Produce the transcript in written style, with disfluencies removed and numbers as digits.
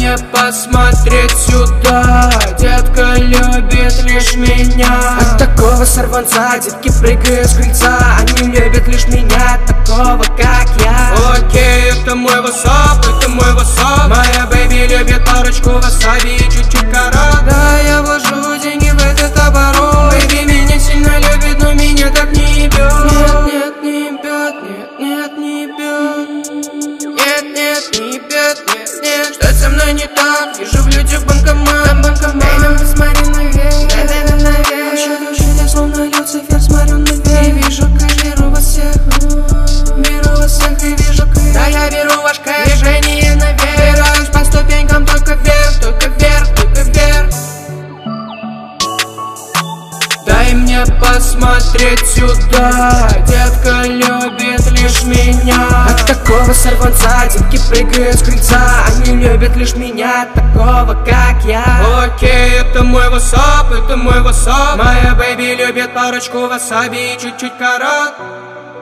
мне посмотреть сюда, детка любит лишь меня. От такого сорванца детки прыгают с крыльца. Они любят лишь меня, такого как я. Окей, это мой васап, это мой васап. Моя бэйби любит парочку васаби и чуть-чуть карат. Да, я вложу деньги в этот оборот. Бэйби меня сильно любит, но меня так не ебет. Нет, нет, не ебет, нет, нет, не ебет. Нет, нет, не ебет, нет, нет. Что со мной не так? Вижу в людях банкомат, банкомат. Эй, посмотри наверх, дай наверх. Я словно Люцифер, смотрю наверх. И вижу кэш, беру вас всех. Беру вас всех и вижу кэш. Да, я беру ваш кэш. Движение наверх. Собираюсь по ступенькам, только вверх, только вверх, только вверх. Дай мне посмотреть сюда, детка любит лишь меня. От такого сорванца детки прыгают с крыльца. Они любят лишь меня, такого как я. Окей, это мой васап, это мой васап. Моя бэйби любит парочку васаби и чуть-чуть карат.